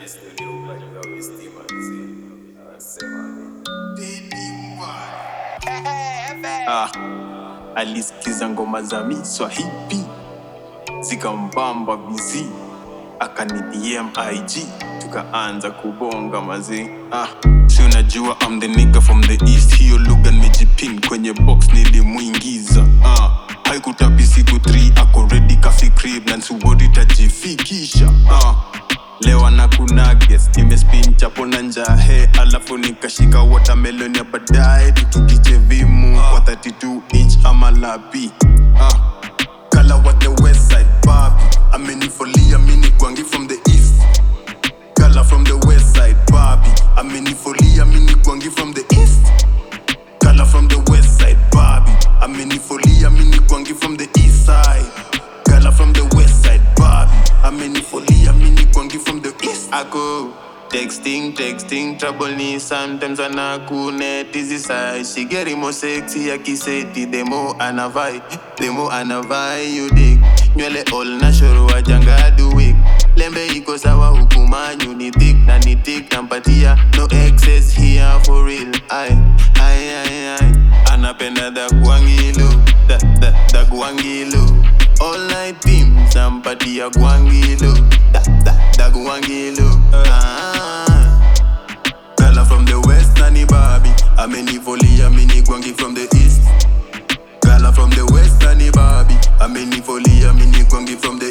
Alisikiza ngoma za Miswahili zikambamba bizi, akani DM IG tukaanza kubonga mazi. Si unajua I'm the nigga from the east, hiyo lugha nimejipin kwenye box nilimuingiza. Haikutapi siku 3 ako ready kafi crib na nsubori tajifikisha. Leo anakuna guest, nimespin chapo na njahe, alafu nikashika watermelon ya baadaye, tutukiche vimu kwa 32 inch ama lapi. Kala what the west side babi, amenifolia mini gwangi from the east. Kala from the west side babi, amenifolia mini gwangi from the east. Kala from the west side babi, amenifolia mini gwangi from the east side. Kala from the west side babi, amenifolia mini gwangi from the east. Ako texting, trouble ni sometimes anakune tizi side. She getting more sexy, akiseti the more anavai you dig. Nywele all natural wajanga do wig. Lembe iko sawa hukumanyu ni thick nampatia no excess here for real. Ay anapenda da guangilo, da guangilo. All night teams nampatia guangilo, da guangilo. Kala from the west nani babi, amenivolia mini gwangi from the east. Kala from the west nani babi, amenivolia mini gwangi from the